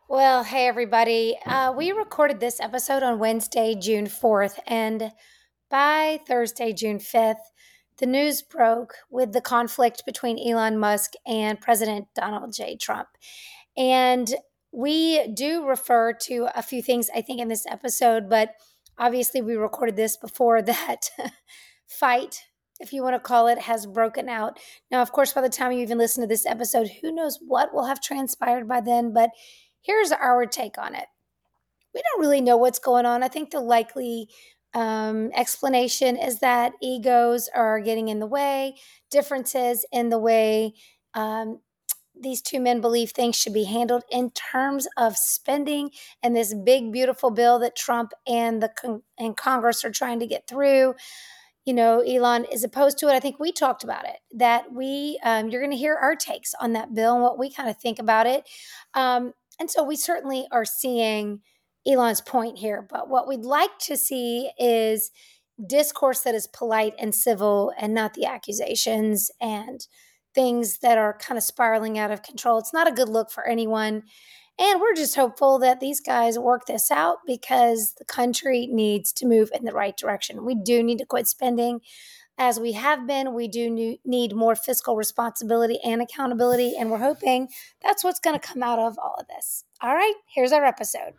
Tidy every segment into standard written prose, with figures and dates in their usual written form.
Well, hey, everybody. We recorded this episode on Wednesday, June 4th, and by Thursday, June 5th, the news broke with the conflict between Elon Musk and President Donald J. Trump. And we do refer to a few things, I think, in this episode, but obviously we recorded this before that fight, if you want to call it, has broken out. Now, of course, by the time you even listen to this episode, who knows what will have transpired by then, but here's our take on it. We don't really know what's going on. I think the likely explanation is that egos are getting in the way, differences in the way these two men believe things should be handled in terms of spending and this big, beautiful bill that Trump and and Congress are trying to get through. You know, Elon is opposed to it. I think we talked about it, that you're going to hear our takes on that bill and what we kind of think about it. And so we certainly are seeing Elon's point here. But what we'd like to see is discourse that is polite and civil and not the accusations and things that are kind of spiraling out of control. It's not a good look for anyone. And we're just hopeful that these guys work this out because the country needs to move in the right direction. We do need to quit spending as we have been. We do need more fiscal responsibility and accountability. And we're hoping that's what's going to come out of all of this. All right, here's our episode.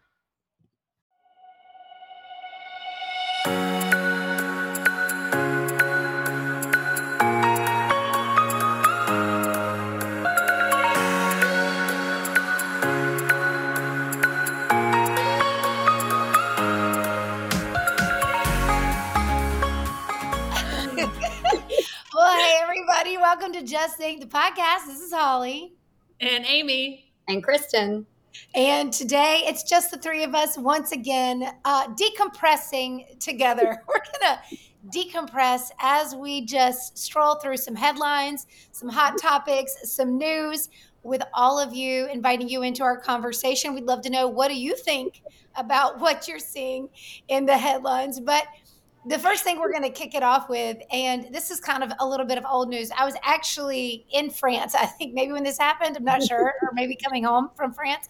Well, hey, everybody. Welcome to Just Think, the podcast. This is Holly. And Amy. And Kristen. And today it's just the three of us once again decompressing together. We're going to decompress as we just stroll through some headlines, some hot topics, some news with all of you, inviting you into our conversation. We'd love to know, what do you think about what you're seeing in the headlines? But the first thing we're going to kick it off with, and this is kind of a little bit of old news. I was actually in France, I think maybe when this happened, I'm not sure, or maybe coming home from France.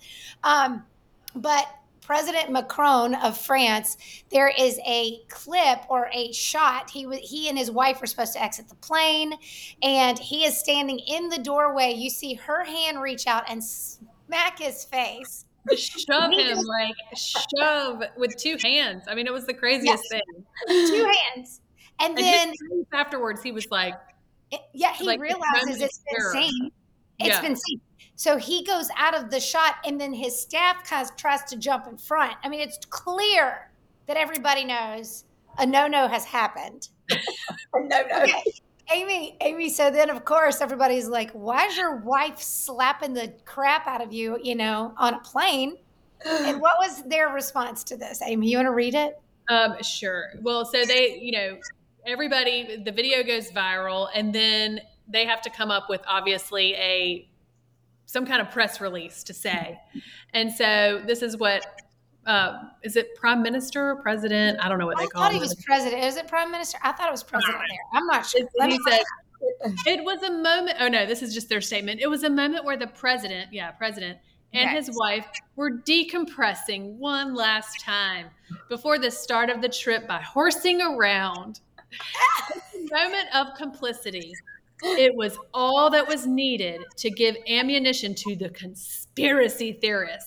But President Macron of France, there is a clip or a shot. He and his wife were supposed to exit the plane, and he is standing in the doorway. You see her hand reach out and smack his face. Shove him, shove with two hands. I mean, it was the craziest thing. Two hands. And then afterwards, he was like, he realizes it's been seen. It's been seen. So he goes out of the shot, and then his staff kind of tries to jump in front. I mean, it's clear that everybody knows a no-no has happened. A no-no. Okay. Amy, so then, of course, everybody's like, why is your wife slapping the crap out of you, on a plane? And what was their response to this? Amy, you want to read it? Sure. Well, so they, everybody, the video goes viral, and then they have to come up with, obviously, some kind of press release to say. And so this is what, is it Prime Minister or President? I don't know what they call it. I thought he was President. Is it Prime Minister? I thought it was President there. I'm not sure. He said, it was a moment. Oh, no, this is just their statement. It was a moment where the president and his wife were decompressing one last time before the start of the trip by horsing around. A moment of complicity. It was all that was needed to give ammunition to the conspiracy theorists.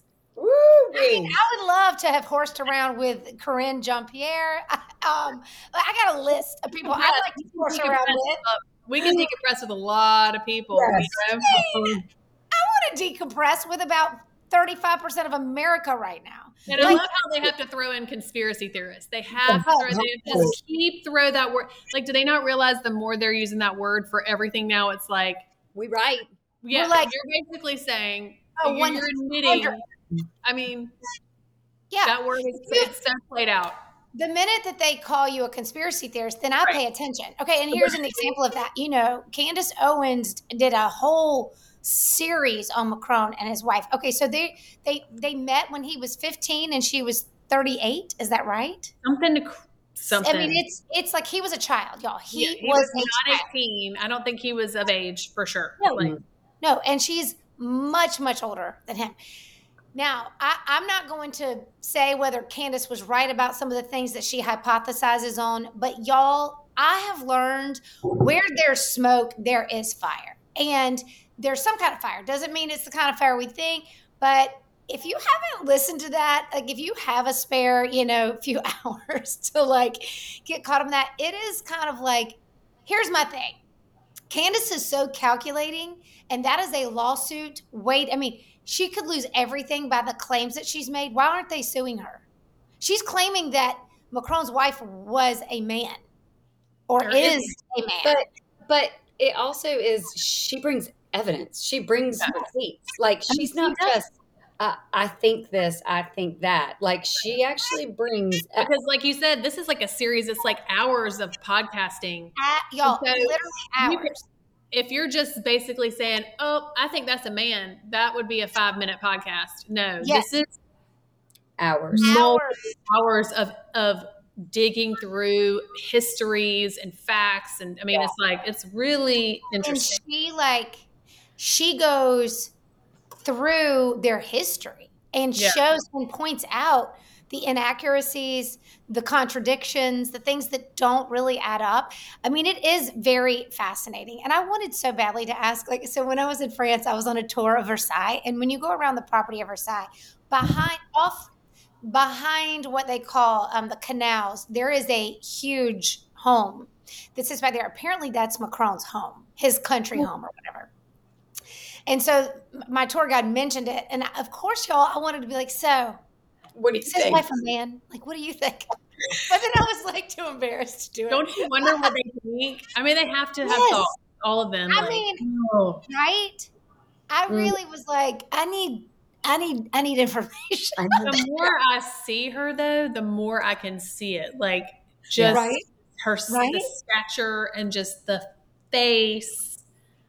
I would love to have horsed around with Karine Jean-Pierre. I got a list of people I'd like to horse around with. We can decompress with a lot of people. Yes. I want to decompress with about 35% of America right now. And I love how they have to throw in conspiracy theorists. They have to throw that word. Like, do they not realize the more they're using that word for everything now, it's like, we right. Yeah, you're basically saying, you're admitting. I mean, that word is so played out. The minute that they call you a conspiracy theorist, then I pay attention. Okay, and here's an example of that. Candace Owens did a whole series on Macron and his wife. Okay, so they met when he was 15 and she was 38. Is that right? Something. I mean, it's like he was a child, y'all. He was not 18. I don't think he was of age for sure. No, and she's much, much older than him. Now, I'm not going to say whether Candace was right about some of the things that she hypothesizes on, but y'all, I have learned where there's smoke, there is fire. And there's some kind of fire. Doesn't mean it's the kind of fire we think, but if you haven't listened to that, like if you have a spare, few hours to like get caught up in that, it is kind of like, here's my thing. Candace is so calculating, and that is a lawsuit. She could lose everything by the claims that she's made. Why aren't they suing her? She's claiming that Macron's wife was a man or is a man. But it also is, she brings evidence. She brings receipts. Like, she's not just, I think this, I think that. Like, she actually brings. Because like you said, this is like a series. It's like hours of podcasting. Y'all, so literally hours. If you're just basically saying, oh, I think that's a man, that would be a 5-minute podcast. No, This is hours of digging through histories and facts. And I mean, it's really interesting. And she goes through their history and shows and points out the inaccuracies, the contradictions, the things that don't really add up. I mean, it is very fascinating. And I wanted so badly to ask, so when I was in France, I was on a tour of Versailles. And when you go around the property of Versailles, behind what they call the canals, there is a huge home that sits right there. Apparently that's Macron's home, his country home or whatever. And so my tour guide mentioned it. And of course, y'all, I wanted to be like, so what do you think? His wife a man? Like, what do you think? But then I was like too embarrassed to do it. Don't you wonder what they think? I mean, they have to have thoughts, all of them. Right? I really was like, I need information. The more I see her, though, the more I can see it. Like, just her the stature and just the face.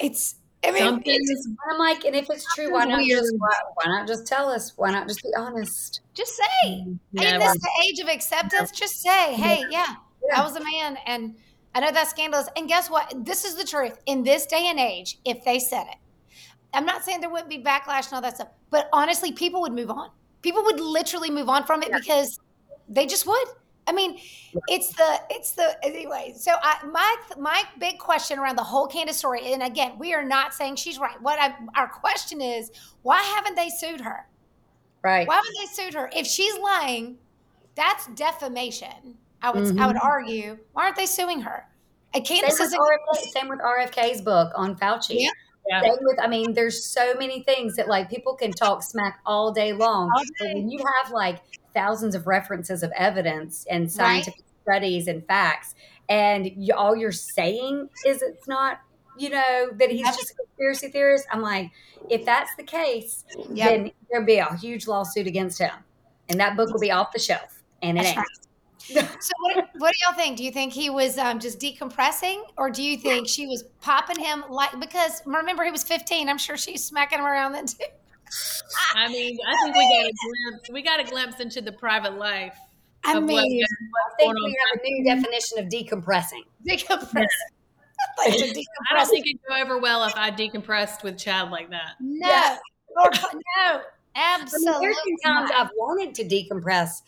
I'm like, and if it's true, why not just tell us? Why not just be honest? Just say. In this age of acceptance, just say, hey, I was a man, and I know that's scandalous. And guess what? This is the truth. In this day and age, if they said it, I'm not saying there wouldn't be backlash and all that stuff, but honestly, people would move on. People would literally move on from it because they just would. I mean, it's the anyway. So my big question around the whole Candace story, and again, we are not saying she's right. Our question is, why haven't they sued her? Right. Why haven't they sued her? If she's lying, that's defamation. I would argue. Why aren't they suing her? And Candace same with RFK's book on Fauci. Yeah. Same with, I mean, there's so many things that like people can talk smack all day long. But when you have like thousands of references of evidence and scientific studies and facts, and all you're saying is it's not, that he's just a conspiracy theorist. I'm like, if that's the case, then there'll be a huge lawsuit against him, and that book will be off the shelf. And it ain't. Right. So what do y'all think? Do you think he was just decompressing, or do you think she was popping him because remember he was 15? I'm sure she's smacking him around then too. I mean, I think we got a glimpse into the private life. I think we have a new definition of decompressing. Decompressing. I don't think it'd go over well if I decompressed with Chad like that. No, no, absolutely. There's been times I've wanted to decompress.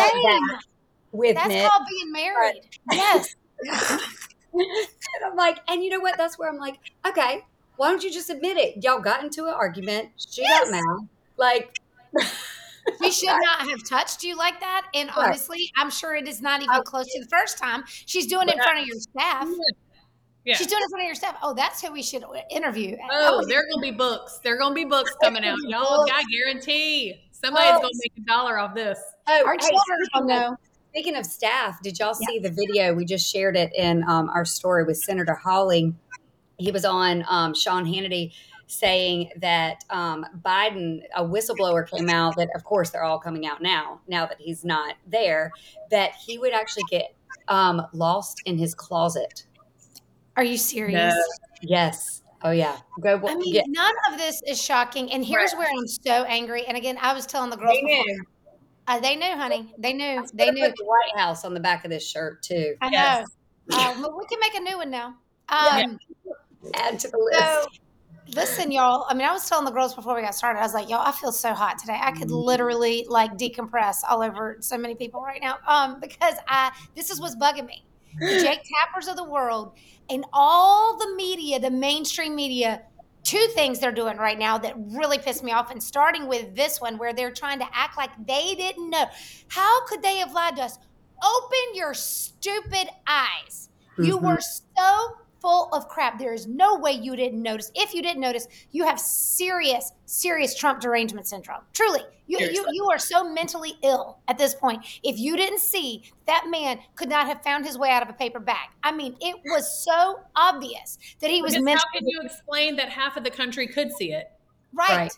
That's Nick. Called being married. Yes. And I'm like, and you know what? That's where I'm like, okay, why don't you just admit it? Y'all got into an argument. She got mad. Like, she should not have touched you like that. And honestly, I'm sure it is not even close to the first time. She's doing it in front of your staff. Yeah. She's doing it in front of your staff. Oh, that's who we should interview. Oh, there are going to be books. There are going to be books coming out. Y'all, I guarantee somebody's going to make $1 off this. Our children don't know. Speaking of staff, did y'all see the video? We just shared it in our story with Senator Hawley. He was on Sean Hannity saying that Biden, a whistleblower came out that, of course, they're all coming out now that he's not there, that he would actually get lost in his closet. Are you serious? No. Yes. Oh, yeah. None of this is shocking. And here's where I'm so angry. And again, I was telling the girls before. They knew, honey. They knew. They knew. Put the White House on the back of this shirt too. I know. But we can make a new one now. Add to the list. Listen, y'all, I mean, I was telling the girls before we got started, I was like, y'all, I feel so hot today. I could literally like decompress all over so many people right now. Because this is what's bugging me. The Jake Tappers of the world and all the media, the mainstream media, two things they're doing right now that really piss me off. And starting with this one where they're trying to act like they didn't know. How could they have lied to us? Open your stupid eyes. You were so full of crap. There is no way you didn't notice. If you didn't notice, you have serious, serious Trump derangement syndrome. Truly, you are so mentally ill at this point. If you didn't see that man could not have found his way out of a paper bag. I mean, it was so obvious that he was mentally. How can you explain that half of the country could see it? Right.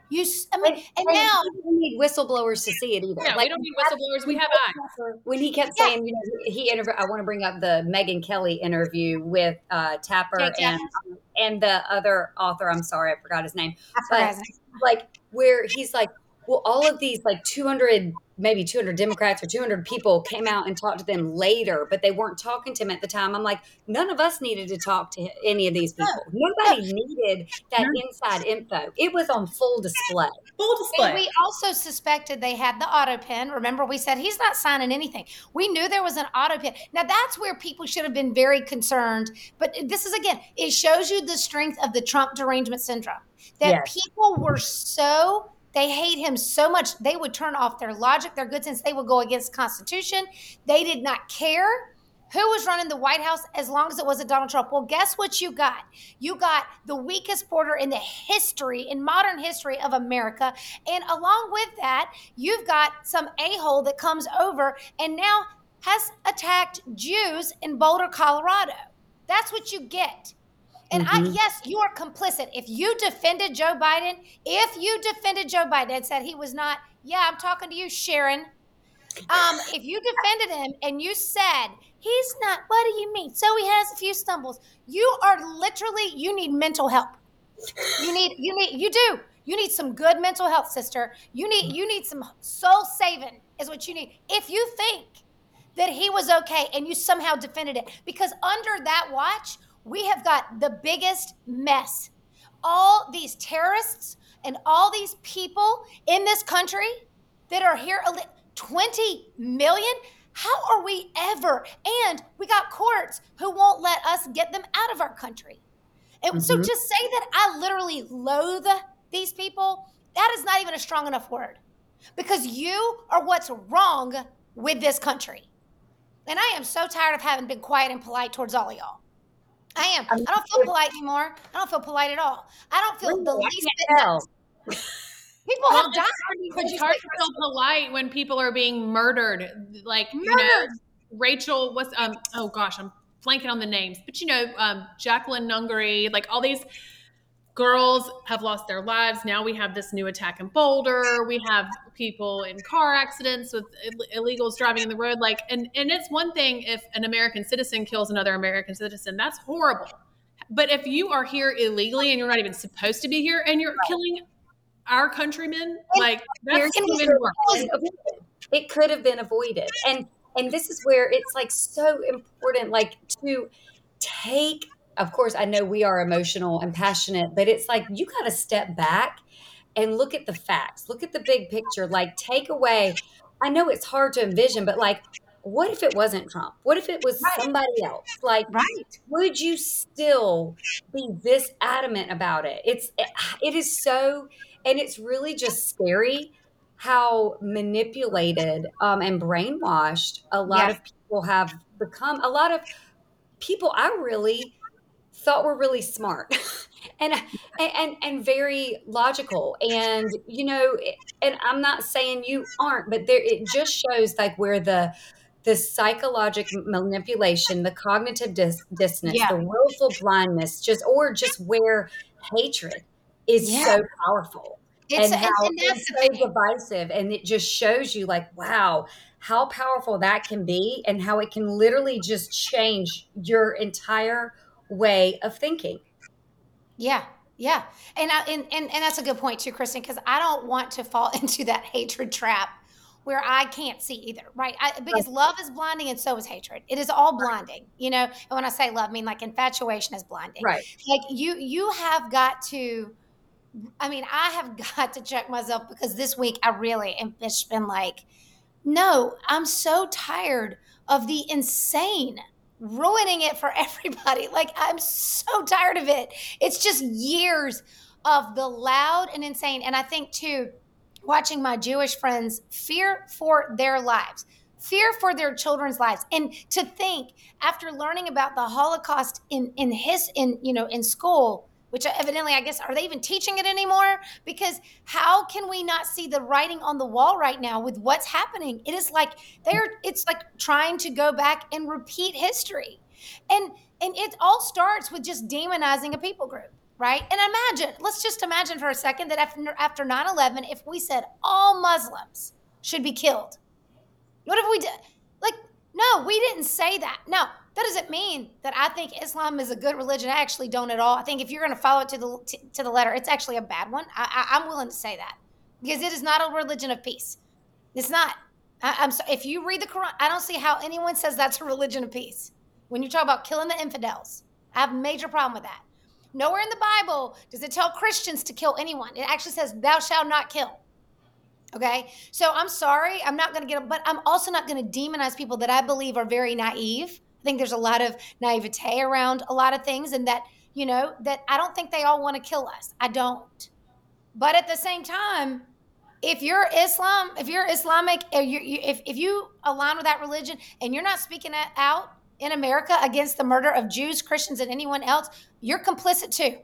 I mean, and now we don't need whistleblowers to see it either. Yeah, we don't need whistleblowers. We have eyes. When he kept saying, he interviewed. I want to bring up the Megyn Kelly interview with Tapper and the other author. I'm sorry, I forgot his name. But like where he's like, well, all of these like 200 Democrats or 200 people came out and talked to them later, but they weren't talking to him at the time. I'm like, none of us needed to talk to any of these people. Nobody needed that inside info. It was on full display. And we also suspected they had the auto pen. Remember, we said he's not signing anything. We knew there was an auto pen. Now, that's where people should have been very concerned. But this is, again, it shows you the strength of the Trump derangement syndrome. That people were so... They hate him so much, they would turn off their logic, their good sense. They would go against the Constitution. They did not care who was running the White House as long as it wasn't Donald Trump. Well, guess what you got? You got the weakest border in modern history of America. And along with that, you've got some a-hole that comes over and now has attacked Jews in Boulder, Colorado. That's what you get. And yes, you are complicit. If you defended Joe Biden and said he was not, I'm talking to you, Sharon. If you defended him and you said, he's not, what do you mean? So he has a few stumbles. You need mental help. You need some good mental health, sister. You need some soul saving is what you need. If you think that he was okay and you somehow defended it, because under that watch, we have got the biggest mess. All these terrorists and all these people in this country that are here, 20 million? How are we ever? And we got courts who won't let us get them out of our country. And so just say that I literally loathe these people, that is not even a strong enough word. Because you are what's wrong with this country. And I am so tired of having been quiet and polite towards all of y'all. I am. I don't feel polite anymore. I don't feel polite at all. I don't feel the least bit nice. People have died. It's hard to feel polite when people are being murdered. Like, Rachel was, oh gosh, I'm blanking on the names. But, Jacqueline Nungaray, like all these girls have lost their lives. Now we have this new attack in Boulder. We have people in car accidents with illegals driving in the road. Like, and it's one thing if an American citizen kills another American citizen. That's horrible. But if you are here illegally and you're not even supposed to be here and you're killing our countrymen, like that's even worse. It could have been avoided. And this is where it's like so important, like to take, of course, I know we are emotional and passionate, but it's like you got to step back and look at the facts, look at the big picture, like take away. I know it's hard to envision, but like, what if it wasn't Trump? What if it was somebody else? Like, would you still be this adamant about it? It is so, and it's really just scary how manipulated and brainwashed a lot of people have become. A lot of people I really thought were really smart and very logical. And, and I'm not saying you aren't, but it just shows like where the psychological manipulation, the cognitive dissonance, the willful blindness, or just where hatred is so powerful. And how it's so divisive. And it just shows you like, wow, how powerful that can be and how it can literally just change your entire way of thinking. Yeah. And that's a good point too, Kristen, because I don't want to fall into that hatred trap where I can't see either, right? Because love is blinding and so is hatred. It is all blinding, you know? And when I say love, I mean like infatuation is blinding. Right. Like you have got to, I mean, I have got to check myself because this week I really am, it's been like, no, I'm so tired of the insane ruining it for everybody. Like, I'm so tired of it. It's just years of the loud and insane. And I think, too, watching my Jewish friends fear for their lives, fear for their children's lives. And to think, after learning about the Holocaust in school, which evidently, I guess, are they even teaching it anymore? Because how can we not see the writing on the wall right now with what's happening? It is like it's like trying to go back and repeat history. And it all starts with just demonizing a people group, right? And let's just imagine for a second that after 9/11, if we said all Muslims should be killed, what if we did? Like, no, we didn't say that. No, that doesn't mean that I think Islam is a good religion. I actually don't at all. I think if you're going to follow it to the letter, it's actually a bad one. I'm willing to say that because it is not a religion of peace. It's not. I'm sorry. If you read the Quran, I don't see how anyone says that's a religion of peace. When you talk about killing the infidels, I have a major problem with that. Nowhere in the Bible does it tell Christians to kill anyone. It actually says, thou shalt not kill. Okay, so I'm sorry, I'm not going to but I'm also not going to demonize people that I believe are very naive. I think there's a lot of naivete around a lot of things, and that, you know, that I don't think they all want to kill us. I don't. But at the same time, if you're Islamic, if you align with that religion and you're not speaking out in America against the murder of Jews, Christians, and anyone else, you're complicit too.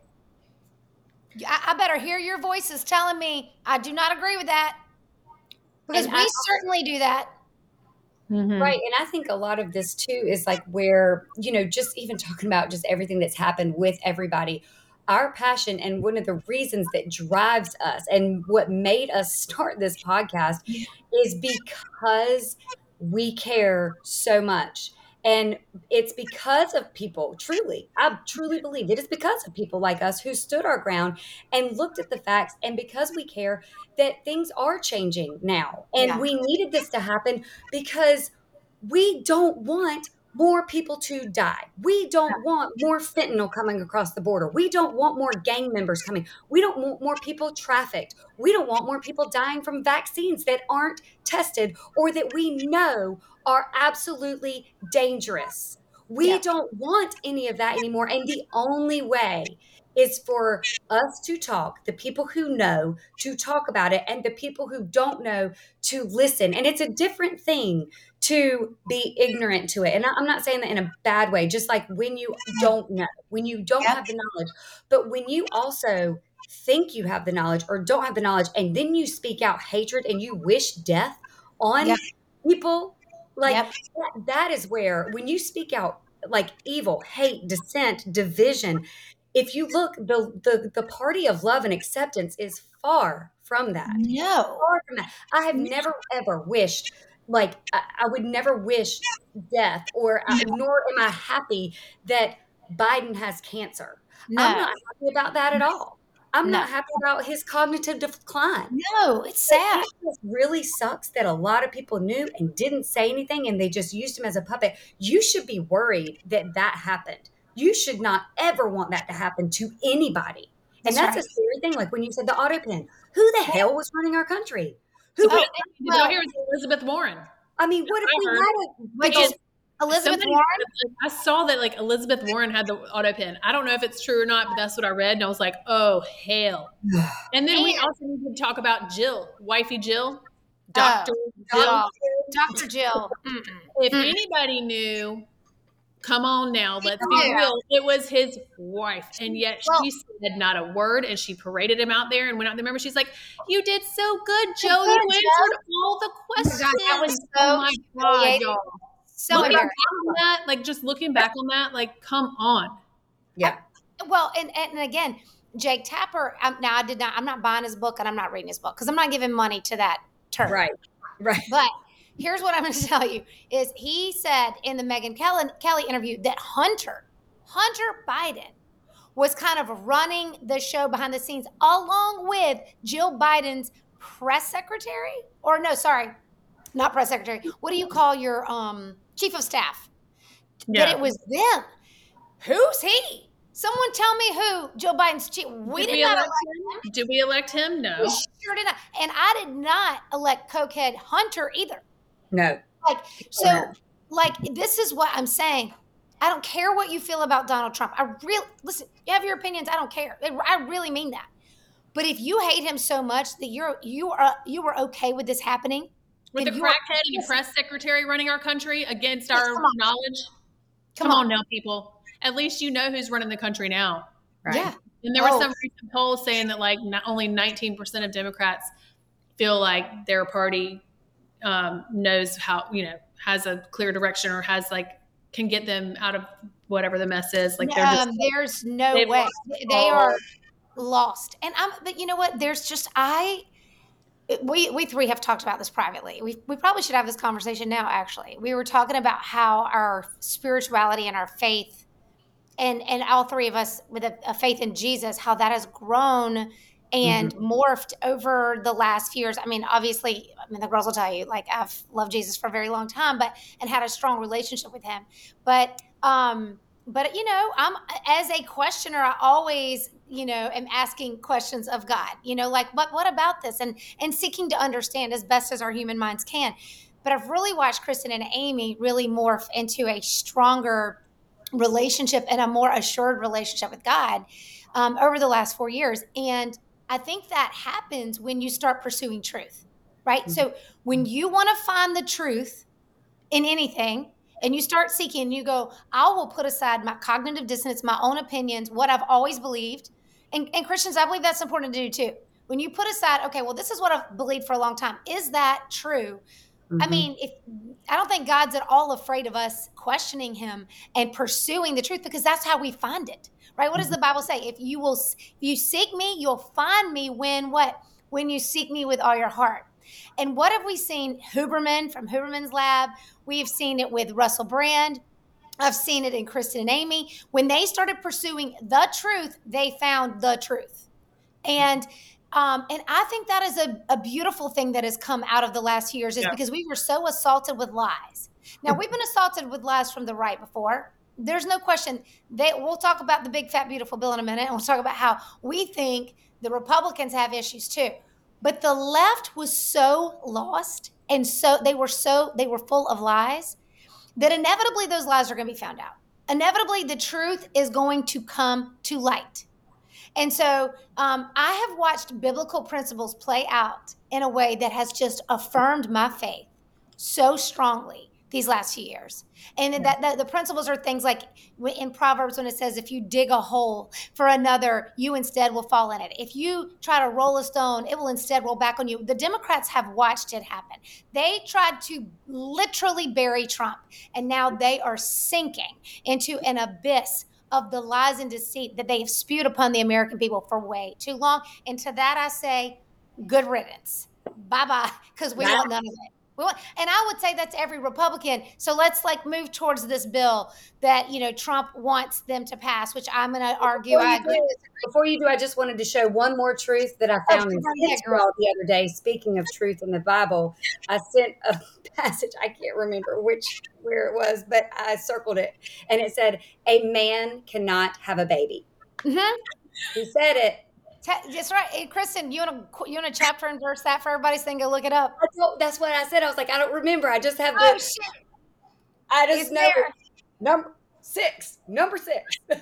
I better hear your voices telling me I do not agree with that. Because we certainly do that. Mm-hmm. Right. And I think a lot of this too is like where, you know, just even talking about just everything that's happened with everybody, our passion and one of the reasons that drives us and what made us start this podcast is because we care so much. And it's because of people, I truly believe it is because of people like us who stood our ground and looked at the facts. And because we care that things are changing now. And we needed this to happen because we don't want more people to die. We don't want more fentanyl coming across the border. We don't want more gang members coming. We don't want more people trafficked. We don't want more people dying from vaccines that aren't tested or that we know are absolutely dangerous. We don't want any of that anymore. And the only way is for us to talk, the people who know to talk about it, and the people who don't know to listen. And it's a different thing to be ignorant to it. And I'm not saying that in a bad way, just like when you don't know, when you don't have the knowledge, but when you also think you have the knowledge or don't have the knowledge, and then you speak out hatred and you wish death on people, like that is where, when you speak out like evil, hate, dissent, division, if you look, the party of love and acceptance is far from that. No. Far from that. I have never, ever wished, like, I would never wish death, or nor am I happy that Biden has cancer. No. I'm not happy about that at all. I'm not happy about his cognitive decline. No, it's sad. It really sucks that a lot of people knew and didn't say anything, and they just used him as a puppet. You should be worried that happened. You should not ever want that to happen to anybody. And that's a scary thing. Like when you said the auto pen, who the hell was running our country? Here was Elizabeth Warren. I mean, what if we had Elizabeth Warren? I saw that like Elizabeth Warren had the auto pen. I don't know if it's true or not, but that's what I read. And I was like, oh, hell. And then we also need to talk about Jill, wifey Jill. Dr. Jill. Dr. Jill. If anybody knew, come on now, let's be real. It was his wife. And yet she said not a word, and she paraded him out there and went out. Remember, she's like, you did so good, Joe. You answered all the questions. That was oh my God, y'all. So looking back on that, like just looking back on that, like, come on. Yeah. Well, and again, Jake Tapper, I'm not buying his book and I'm not reading his book because I'm not giving money to that term. Right. But here's what I'm going to tell you is he said in the Megyn Kelly interview that Hunter Biden was kind of running the show behind the scenes along with Jill Biden's press secretary, or no, sorry, not press secretary. What do you call your chief of staff? Yeah. That it was them. Who's he? Someone tell me who Joe Biden's chief. We did not elect him. Did we elect him? No. We sure did not. And I did not elect cokehead Hunter either. No. Like, this is what I'm saying. I don't care what you feel about Donald Trump. Listen, you have your opinions. I don't care. I really mean that. But if you hate him so much that you were okay with this happening, with a crackhead and a press secretary running our country against our knowledge, come on now, people. At least you know who's running the country now. Right? Yeah. And there were some recent polls saying that like only 19% of Democrats feel like their party knows how, has a clear direction or can get them out of whatever the mess is. Like there's no way. They are lost. But you know what? There's just we three have talked about this privately. We probably should have this conversation now. Actually, we were talking about how our spirituality and our faith, and all three of us with a faith in Jesus, how that has grown and morphed over the last few years. I mean, obviously, the girls will tell you, like, I've loved Jesus for a very long time, and had a strong relationship with him. But I'm as a questioner, I always, am asking questions of God, like, what about this? And seeking to understand as best as our human minds can. But I've really watched Kristen and Amy really morph into a stronger relationship and a more assured relationship with God over the last 4 years. And I think that happens when you start pursuing truth, right? Mm-hmm. So when you want to find the truth in anything and you start seeking and you go, I will put aside my cognitive dissonance, my own opinions, what I've always believed. And Christians, I believe that's important to do too. When you put aside, okay, well, this is what I've believed for a long time. Is that true? Mm-hmm. I mean, I don't think God's at all afraid of us questioning him and pursuing the truth, because that's how we find it, right? What does the Bible say? If you seek me, you'll find me when you seek me with all your heart. And what have we seen? Huberman from Huberman's Lab. We've seen it with Russell Brand. I've seen it in Kristen and Amy. When they started pursuing the truth, they found the truth. And I think that is a beautiful thing that has come out of the last few years, is because we were so assaulted with lies. Now, we've been assaulted with lies from the right before. There's no question. We'll talk about the big, fat, beautiful bill in a minute, and we'll talk about how we think the Republicans have issues too. But the left was so lost, and they were full of lies, that inevitably those lies are going to be found out. Inevitably, the truth is going to come to light. And so I have watched biblical principles play out in a way that has just affirmed my faith so strongly these last few years. And that the principles are things like in Proverbs, when it says, if you dig a hole for another, you instead will fall in it. If you try to roll a stone, it will instead roll back on you. The Democrats have watched it happen. They tried to literally bury Trump, and now they are sinking into an abyss of the lies and deceit that they have spewed upon the American people for way too long. And to that I say, good riddance. Bye-bye, because we want none of it. And I would say that's every Republican. So let's move towards this bill that, Trump wants them to pass, which I'm going to argue. I agree. Before you do, I just wanted to show one more truth that I found in Israel the other day. Speaking of truth in the Bible, I sent a passage. I can't remember where it was, but I circled it. And it said, a man cannot have a baby. Mm-hmm. He said it. That's right. Hey, Kristen, you want a chapter and verse that for everybody so they can go look it up? That's what I said. I was like, I don't remember. I just have the. Oh, shit. I just know number 6. Verse 6.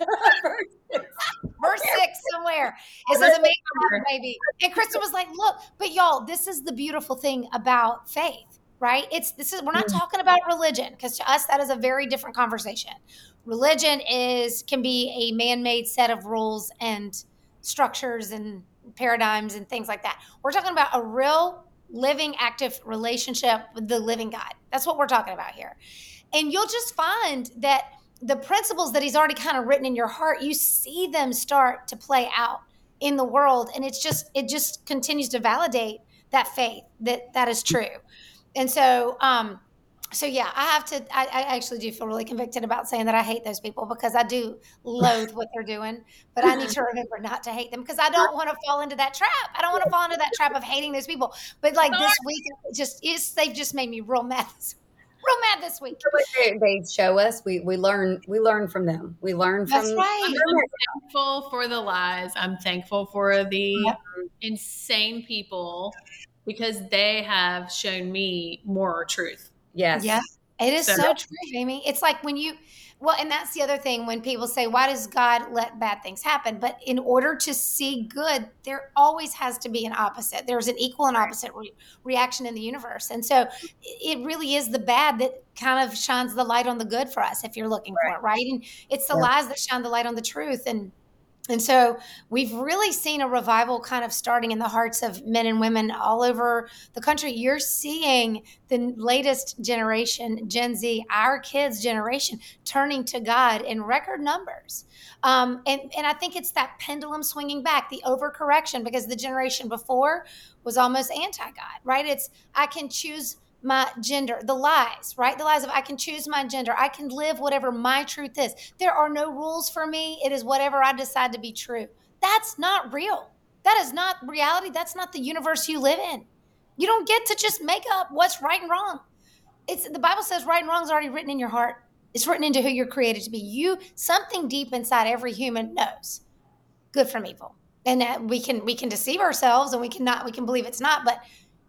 Verse 6 somewhere. It says a man can have a baby. And Kristen was like, look, but y'all, this is the beautiful thing about faith, right? We're not talking about religion, because to us that is a very different conversation. Religion can be a man-made set of rules and structures and paradigms and things like that. We're talking about a real living, active relationship with the living God. That's what we're talking about here. And you'll just find that the principles that he's already kind of written in your heart, you see them start to play out in the world. And it just continues to validate that faith that is true. And so So yeah, I actually do feel really convicted about saying that I hate those people, because I do loathe what they're doing, but I need to remember not to hate them, because I don't want to fall into that trap. I don't want to fall into that trap of hating those people. But like this week, they've just made me real mad. Real mad this week. They show us, we learn from them. We learn from. That's right. I'm thankful for the lies. I'm thankful for the insane people, because they have shown me more truth. Yes. Yeah. It is so true, Amy. It's like and that's the other thing, when people say, why does God let bad things happen? But in order to see good, there always has to be an opposite. There's an equal and opposite reaction in the universe. And so it really is the bad that kind of shines the light on the good for us, if you're looking for it, right? And it's the lies that shine the light on the truth. And so we've really seen a revival kind of starting in the hearts of men and women all over the country. You're seeing the latest generation, Gen Z, our kids' generation, turning to God in record numbers. And I think it's that pendulum swinging back, the overcorrection, because the generation before was almost anti-God, right? It's, I can choose my gender, the lies, right? The lies of, I can choose my gender. I can live whatever my truth is. There are no rules for me. It is whatever I decide to be true. That's not real. That is not reality. That's not the universe you live in. You don't get to just make up what's right and wrong. The Bible says right and wrong is already written in your heart. It's written into who you're created to be. Something deep inside every human knows good from evil. And we can deceive ourselves, and we can believe it's not, but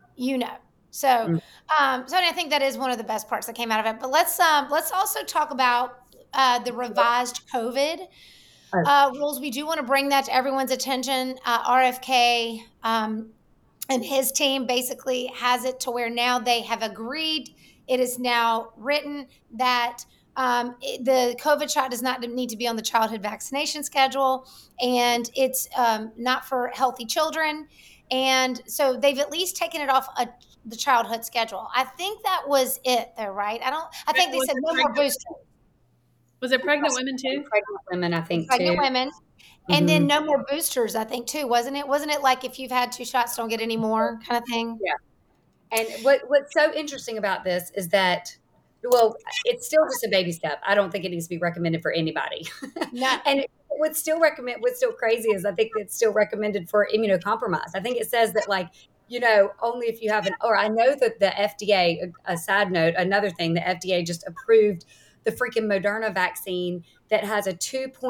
So, I think that is one of the best parts that came out of it. But let's also talk about the revised COVID rules. We do want to bring that to everyone's attention. RFK and his team basically has it to where now they have agreed. It is now written that the COVID shot does not need to be on the childhood vaccination schedule, and it's not for healthy children. And so they've at least taken it off the childhood schedule. I think that was it, though, right? I think they said no more boosters. Was it pregnant women too? Pregnant women, I think, pregnant women. And then no more boosters, I think, too, wasn't it? Wasn't it like if you've had 2 shots, don't get any more kind of thing? Yeah. And what's so interesting about this is that, well, it's still just a baby step. I don't think it needs to be recommended for anybody. No. And what's still crazy is I think it's still recommended for immunocompromised. I think it says that, like, only if you have or I know that the FDA, a side note, another thing, the FDA just approved the freaking Moderna vaccine that has a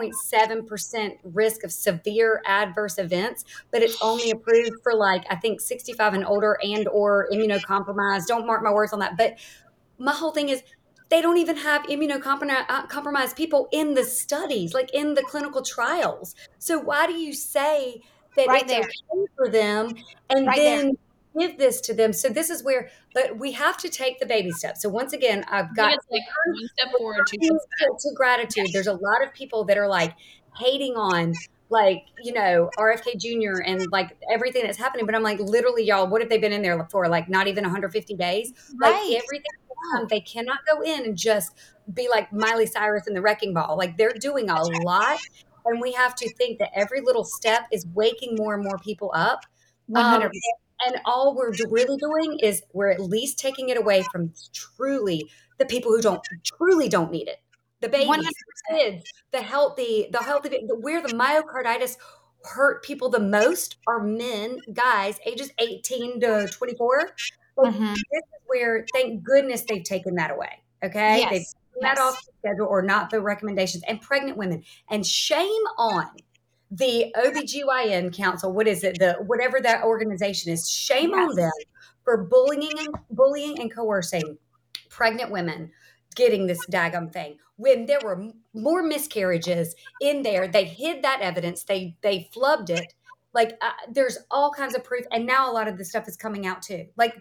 2.7% risk of severe adverse events, but it's only approved for, like, I think 65 and older and or immunocompromised. Don't mark my words on that. But my whole thing is, they don't even have immunocompromised people in the studies, like in the clinical trials. So why do you say that it's okay for them and then give this to them? So this is where, but we have to take the baby steps. So once again, I've got like one step forward, to gratitude. There's a lot of people that are like hating on, like, RFK Jr. and like everything that's happening. But I'm like, literally, y'all, what have they been in there for? Like not even 150 days? Like everything. They cannot go in and just be like Miley Cyrus and the Wrecking Ball. Like, they're doing a lot. And we have to think that every little step is waking more and more people up. 100%. And all we're really doing is we're at least taking it away from truly the people who truly don't need it. The babies, 100%. The kids, the healthy, where the myocarditis hurt people the most are men, guys, ages 18 to 24. Like, this is where, thank goodness, they've taken that away. Okay. Yes. They've taken that off the schedule, or not the recommendations. And pregnant women, and shame on the OBGYN council. What is it? Whatever that organization is, shame on them for bullying and coercing pregnant women getting this daggum thing. When there were more miscarriages in there, they hid that evidence. They flubbed it. Like, there's all kinds of proof. And now a lot of this stuff is coming out too. Like,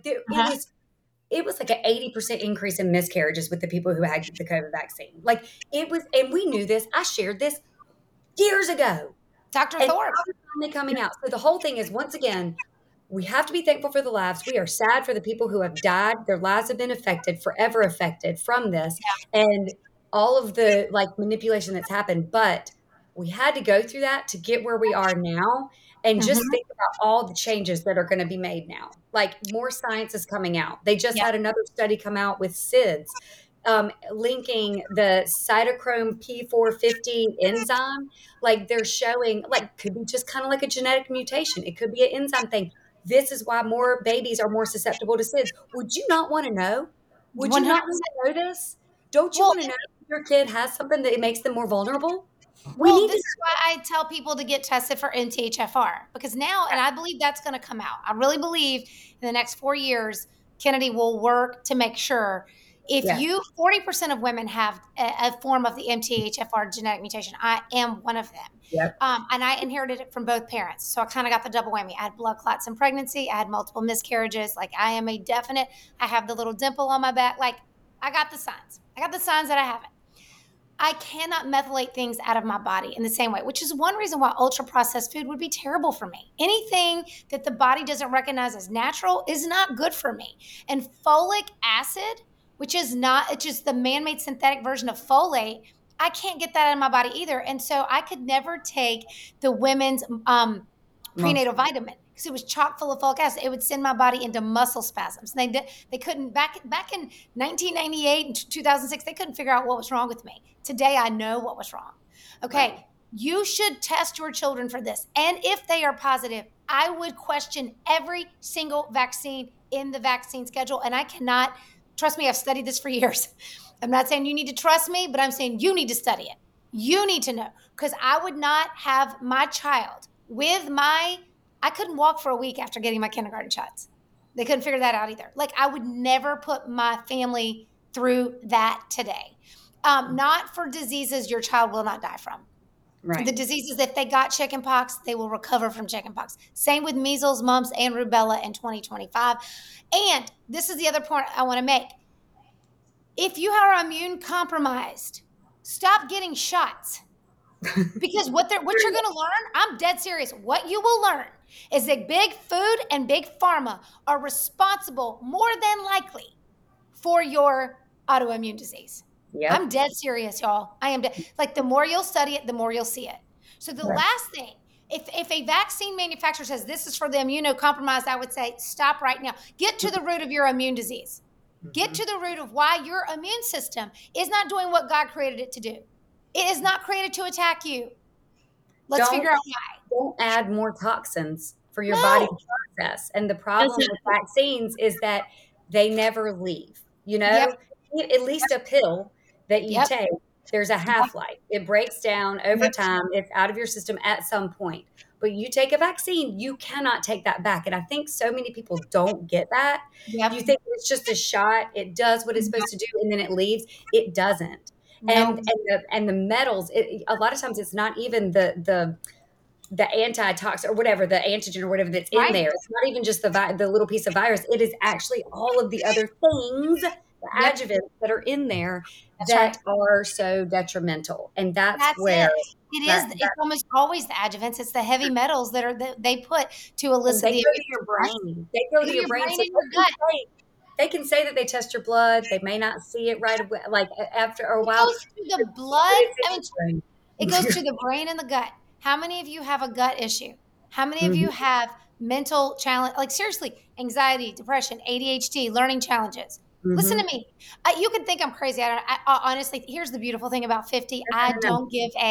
it was like an 80% increase in miscarriages with the people who had the COVID vaccine. Like, it was, and we knew this. I shared this years ago. Dr. Thorpe. Finally coming out. So the whole thing is, once again, we have to be thankful for the lives. We are sad for the people who have died. Their lives have been forever affected from this, and all of the, like, manipulation that's happened. But we had to go through that to get where we are now. And just think about all the changes that are going to be made now. Like more science is coming out. They just had another study come out with SIDS, linking the cytochrome P450 enzyme. Like they're showing, like could be just kind of like a genetic mutation. It could be an enzyme thing. This is why more babies are more susceptible to SIDS. Would you not want to know? Would you not want to know this? Don't you want to know if your kid has something that makes them more vulnerable? This is why I tell people to get tested for MTHFR, because now, and I believe that's going to come out. I really believe in the next 4 years, Kennedy will work to make sure if 40% of women have a form of the MTHFR genetic mutation. I am one of them. Yep. And I inherited it from both parents. So I kind of got the double whammy. I had blood clots in pregnancy. I had multiple miscarriages. Like I am a definite, I have the little dimple on my back. Like I got the signs. I got the signs that I have it. I cannot methylate things out of my body in the same way, which is one reason why ultra-processed food would be terrible for me. Anything that the body doesn't recognize as natural is not good for me. And folic acid, which is not, it's just the man-made synthetic version of folate, I can't get that out of my body either. And so I could never take the women's prenatal vitamin because it was chock full of folic acid. It would send my body into muscle spasms. And they couldn't, back in 1998 and 2006, they couldn't figure out what was wrong with me. Today, I know what was wrong. Okay, you should test your children for this. And if they are positive, I would question every single vaccine in the vaccine schedule. And I cannot, trust me, I've studied this for years. I'm not saying you need to trust me, but I'm saying you need to study it. You need to know, because I would not have my child with I couldn't walk for a week after getting my kindergarten shots. They couldn't figure that out either. Like I would never put my family through that today. Not for diseases your child will not die from. Right. The diseases, if they got chickenpox, they will recover from chickenpox. Same with measles, mumps, and rubella in 2025. And this is the other point I want to make. If you are immune compromised, stop getting shots. Because what you're going to learn, I'm dead serious. What you will learn is that big food and big pharma are responsible more than likely for your autoimmune disease. Yep. I'm dead serious, y'all. I am like the more you'll study it, the more you'll see it. So the last thing, if a vaccine manufacturer says this is for the immunocompromised, I would say stop right now. Get to the root of your immune disease. Get to the root of why your immune system is not doing what God created it to do. It is not created to attack you. Let's figure out why. Don't add more toxins for your body to process. And the problem with vaccines is that they never leave. You know, at least a pill that you take, there's a half-life. It breaks down over time. It's out of your system at some point. But you take a vaccine, you cannot take that back. And I think so many people don't get that. You think it's just a shot. It does what it's supposed to do, and then it leaves. It doesn't. And the metals, a lot of times it's not even the antitoxin or whatever, the antigen or whatever that's in there. It's not even just the little piece of virus. It is actually all of the other things, the adjuvants that are in there that are so detrimental. And that's where it's almost always the adjuvants. It's the heavy metals that they put to elicit they go to your brain. They go to your brain. So they can say that they test your blood. They may not see it right away. Like after a while, it goes to the blood. It goes to the brain and the gut. How many of you have a gut issue? How many of you have mental challenge? Like seriously, anxiety, depression, ADHD, learning challenges. Listen to me. You can think I'm crazy. I honestly, here's the beautiful thing about 50. I don't.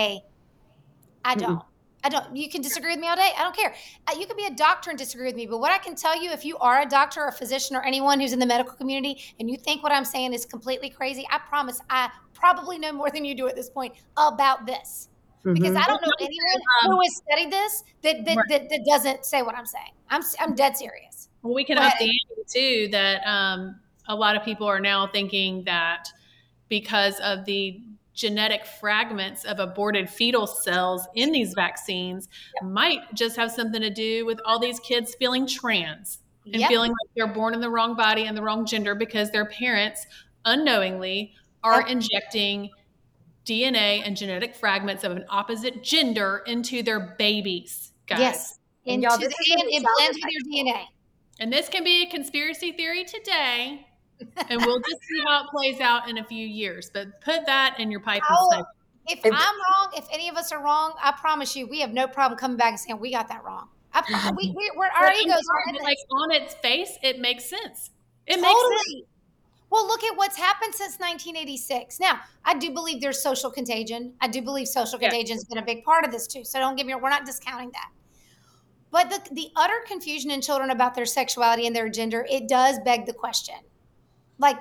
You can disagree with me all day. I don't care. You can be a doctor and disagree with me. But what I can tell you, if you are a doctor or a physician or anyone who's in the medical community and you think what I'm saying is completely crazy, I promise I probably know more than you do at this point about this. Because I don't know anyone who has studied this that doesn't say what I'm saying. I'm dead serious. Well, we can up the ante too that a lot of people are now thinking that because of the genetic fragments of aborted fetal cells in these vaccines might just have something to do with all these kids feeling trans and feeling like they're born in the wrong body and the wrong gender because their parents unknowingly are injecting DNA and genetic fragments of an opposite gender into their babies, guys. Yes. And it blends with your DNA. And this can be a conspiracy theory today, and we'll just see how it plays out in a few years. But put that in your pipe and smoke. If I'm wrong, if any of us are wrong, I promise you, we have no problem coming back and saying we got that wrong. We're our egos are like on its face, it makes sense. It makes sense. Well, look at what's happened since 1986. Now, I do believe there's social contagion. I do believe social contagion has been a big part of this too. So don't get me wrong, we're not discounting that. But the utter confusion in children about their sexuality and their gender, it does beg the question. Like,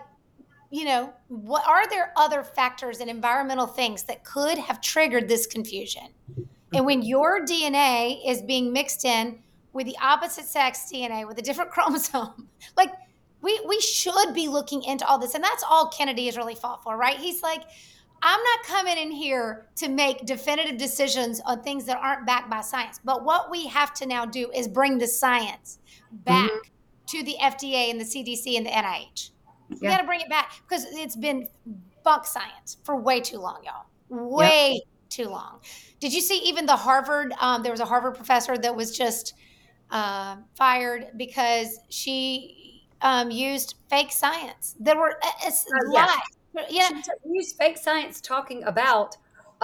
what are there other factors and environmental things that could have triggered this confusion? And when your DNA is being mixed in with the opposite sex DNA with a different chromosome, like we should be looking into all this. And that's all Kennedy has really fought for, right? He's like, I'm not coming in here to make definitive decisions on things that aren't backed by science. But what we have to now do is bring the science back to the FDA and the CDC and the NIH. We got to bring it back because it's been bunk science for way too long, y'all. Way too long. Did you see even the Harvard, there was a Harvard professor that was just fired because she used fake science. There were lies. Yeah. She used fake science talking about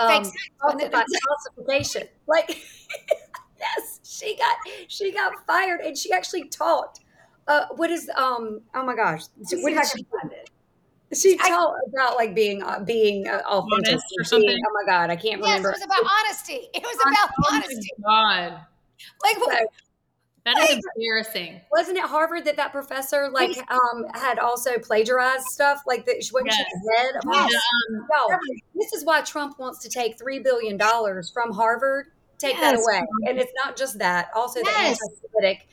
falsification. Like, yes, she got fired, and she actually taught. What is oh my gosh? What did she find it? She taught about like being authentic or something. Oh my God, I can't remember. Yes, it was about honesty. It was about honesty. God, like what? That is embarrassing. Wasn't it Harvard that professor had also plagiarized stuff like that? When she read about this is why Trump wants to take $3 billion from Harvard. Take that away, and it's not just that. Also, the anti-Semitic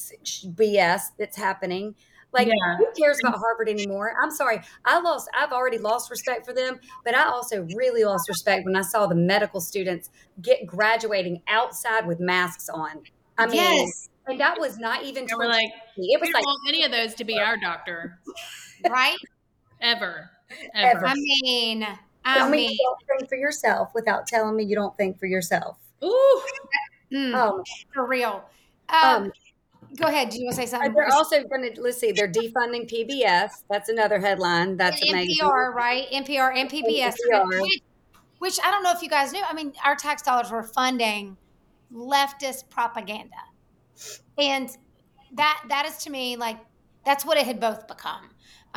BS that's happening. Like, who cares about Harvard anymore? I'm sorry. I've already lost respect for them, but I also really lost respect when I saw the medical students graduating outside with masks on. I mean, and that was not even. And we're like, it was like, want any of those to be our doctor, right? Ever. I mean, you don't think for yourself without telling me you don't think for yourself. Ooh, for real. Go ahead. Do you want to say something? They're also going to, let's see, they're defunding PBS. That's another headline. That's amazing. NPR, right? NPR and PBS. Which I don't know if you guys knew. I mean, our tax dollars were funding leftist propaganda. And that is to me, like, that's what it had both become.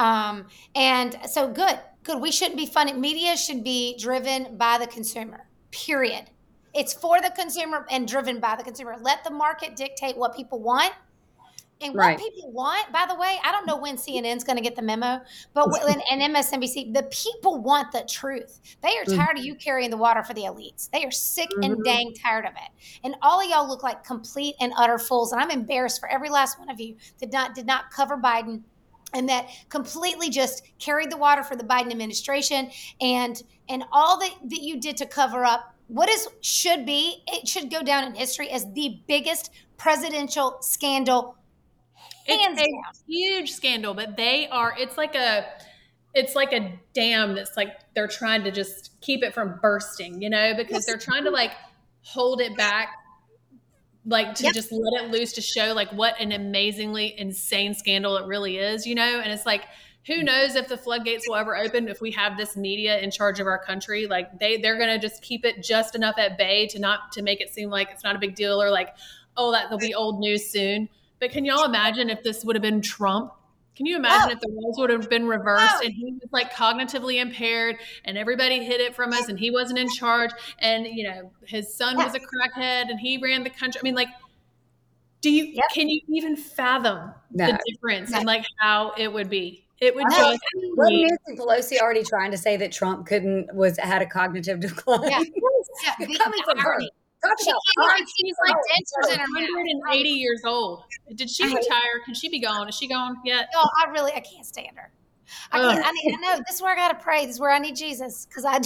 And so good. We shouldn't be funding. Media should be driven by the consumer, period. It's for the consumer and driven by the consumer. Let the market dictate what people want. And what people want, by the way, I don't know when CNN's going to get the memo, but and MSNBC, the people want the truth. They are tired of you carrying the water for the elites. They are sick and dang tired of it. And all of y'all look like complete and utter fools. And I'm embarrassed for every last one of you that did not cover Biden and that completely just carried the water for the Biden administration and all that you did to cover up it should go down in history as the biggest presidential scandal. It's a huge scandal, but it's like a dam that's like they're trying to just keep it from bursting, because they're trying to like hold it back, like to just let it loose to show like what an amazingly insane scandal it really is, and it's like, who knows if the floodgates will ever open if we have this media in charge of our country. Like they're going to just keep it just enough at bay to make it seem like it's not a big deal or like, oh, that'll be old news soon. But can y'all imagine if this would have been Trump? Can you imagine if the roles would have been reversed and he was like cognitively impaired and everybody hid it from us and he wasn't in charge and, his son was a crackhead and he ran the country. I mean, like, can you even fathom the difference and like how it would be? It would just be. Wasn't Nancy Pelosi already trying to say that Trump had a cognitive decline? Yeah. Coming from her. She's like dentures in her 180 years old. Did she retire? Can she be gone? Is she gone yet? No, I can't stand her. I know this is where I got to pray. This is where I need Jesus because I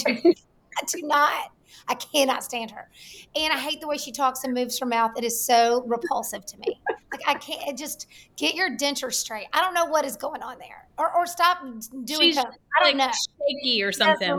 cannot stand her. And I hate the way she talks and moves her mouth. It is so repulsive to me. Like I can't just get your denture straight. I don't know what is going on there. Or stop doing something. I don't know. Shaky or something.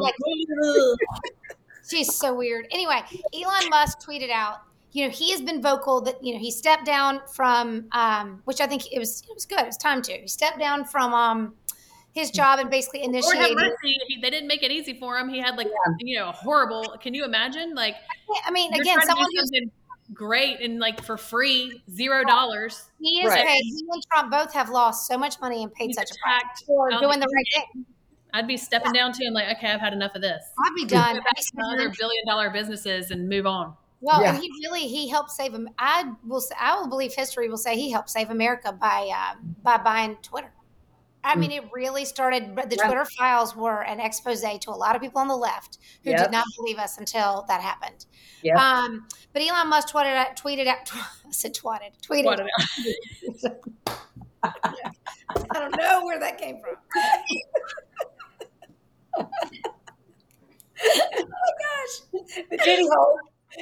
She's so weird. Anyway, Elon Musk tweeted out, he has been vocal that, he stepped down from, which I think it was good. It was time to. He stepped down from his job and basically initiated. They didn't make it easy for him. He had horrible. Can you imagine? Like, I mean, again, someone who's great and like for free, $0. He is paid. He and Trump both have lost so much money and paid such a price for doing the right thing. I'd be stepping down too. I'm like, okay, I've had enough of this. I'd be done. Go back to other billion-dollar businesses and move on. Well, and he helped save him. I will believe history will say he helped save America by buying Twitter. I mean, it really started. The Twitter files were an expose to a lot of people on the left who did not believe us until that happened. Yep. But Elon Musk tweeted out. I said tweeted out. I don't know where that came from. Oh gosh, the Jenny hole.